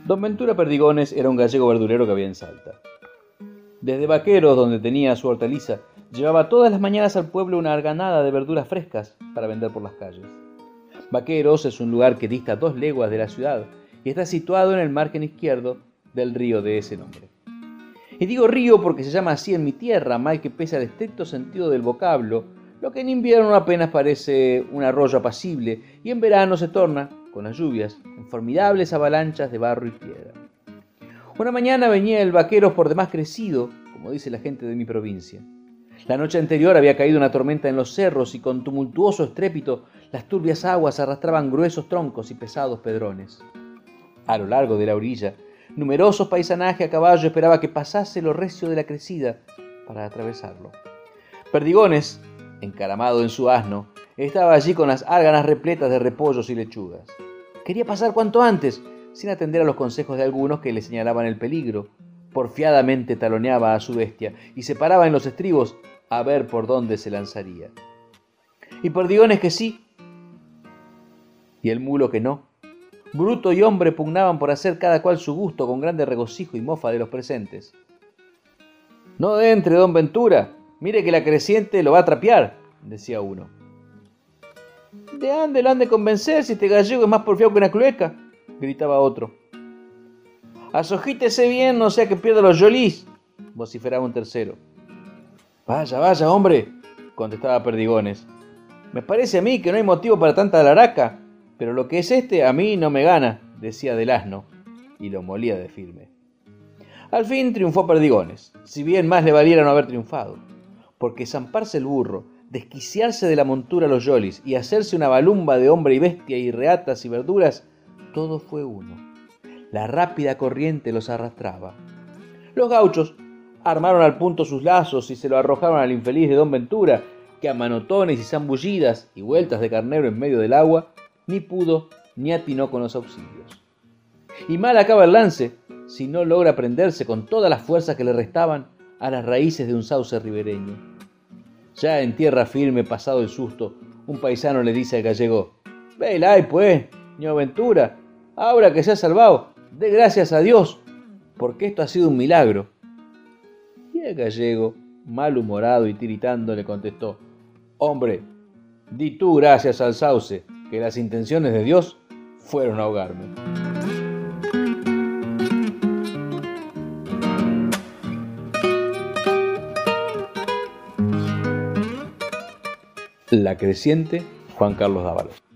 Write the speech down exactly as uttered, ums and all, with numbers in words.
Don Ventura Perdigones era un gallego verdulero que había en Salta. Desde Vaqueros, donde tenía su hortaliza, llevaba todas las mañanas al pueblo una arganada de verduras frescas para vender por las calles. Vaqueros es un lugar que dista dos leguas de la ciudad y está situado en el margen izquierdo del río de ese nombre. Y digo río porque se llama así en mi tierra, mal que pese al estricto sentido del vocablo, lo que en invierno apenas parece un arroyo apacible y en verano se torna, con las lluvias, en formidables avalanchas de barro y piedra. Una mañana venía el Vaqueros por demás crecido, como dice la gente de mi provincia. La noche anterior había caído una tormenta en los cerros y con tumultuoso estrépito las turbias aguas arrastraban gruesos troncos y pesados pedrones. A lo largo de la orilla, numerosos paisanajes a caballo esperaba que pasase lo recio de la crecida para atravesarlo. Perdigones, encaramado en su asno, estaba allí con las árganas repletas de repollos y lechugas. Quería pasar cuanto antes, sin atender a los consejos de algunos que le señalaban el peligro. Porfiadamente taloneaba a su bestia y se paraba en los estribos a ver por dónde se lanzaría. Y Perdigones que sí, y el mulo que no. Bruto y hombre pugnaban por hacer cada cual su gusto con grande regocijo y mofa de los presentes. «No entre, don Ventura, mire que la creciente lo va a trapear», decía uno. «¿De ande lo han de convencer si este gallego es más porfiado que una clueca?», gritaba otro. «Asojítese bien, no sea que pierda los yolís», vociferaba un tercero. «Vaya, vaya, hombre», contestaba Perdigones. «Me parece a mí que no hay motivo para tanta alaraca, pero lo que es este a mí no me gana», decía del asno, y lo molía de firme. Al fin triunfó Perdigones, si bien más le valiera no haber triunfado, porque zamparse el burro, desquiciarse de la montura los yolis y hacerse una balumba de hombre y bestia y reatas y verduras, todo fue uno. La rápida corriente los arrastraba. Los gauchos armaron al punto sus lazos y se lo arrojaron al infeliz de don Ventura, que a manotones y zambullidas y vueltas de carnero en medio del agua, ni pudo ni atinó con los auxilios. Y mal acaba el lance si no logra prenderse con todas las fuerzas que le restaban a las raíces de un sauce ribereño. Ya en tierra firme, pasado el susto, un paisano le dice al gallego: «Velay, pues, ño Ventura, ahora que se ha salvado, dé gracias a Dios, porque esto ha sido un milagro». Y el gallego, malhumorado y tiritando, le contestó: «Hombre, di tú gracias al sauce, que las intenciones de Dios fueron ahogarme». La creciente, Juan Carlos Dávalos.